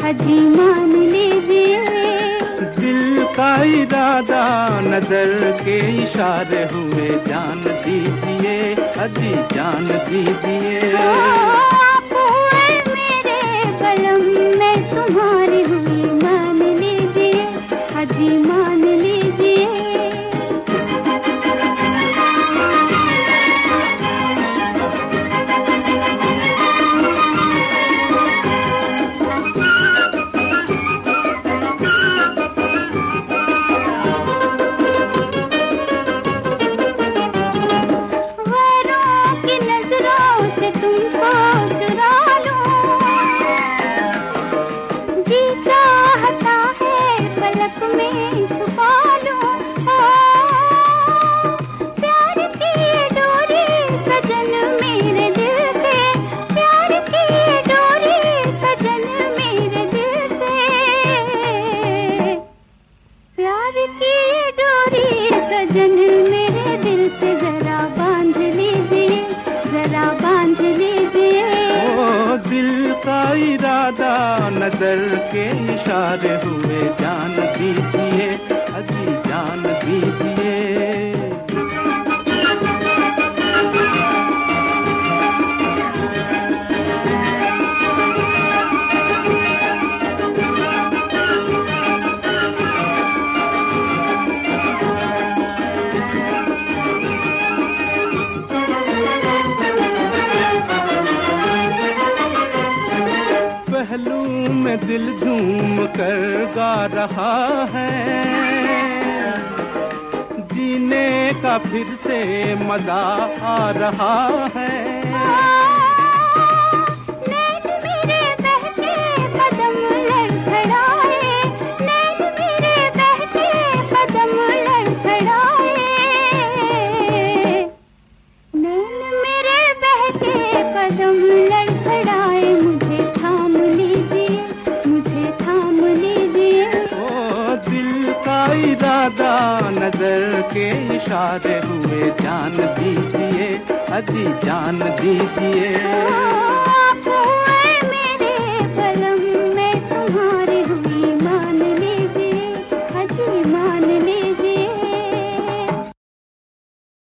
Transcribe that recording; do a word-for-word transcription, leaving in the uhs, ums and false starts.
अजी मान लीजिए। दिल का इरादा नजर के इशारे हुए, जान दीजिए अजी जान दीजिए। आप हुए मेरे बलम, मैं तुम्हारी हुई, मान लीजिए अजी मान लीजिए। सजन मेरे दिल से जरा बांध लीजिए, जरा बांध लीजिए। ओ दिल का इरादा नजर के इशारे हुए, जान दीजिए अजी जान दीजिए। पहलू में दिल झूम कर गा रहा है, जीने का फिर से मजा आ रहा है। नैन मेरे बहके कदम लड़खड़ाए, नैन मेरे बहके कदम लड़खड़ाए, नैन मेरे बहके कदम लड़खड़ाए। मुझे थाम लीजिए, मुझे थाम लीजिए। ओ दिल का इरादा नजर के इशारे हुए, जान दीजिए अजी जान दीजिए।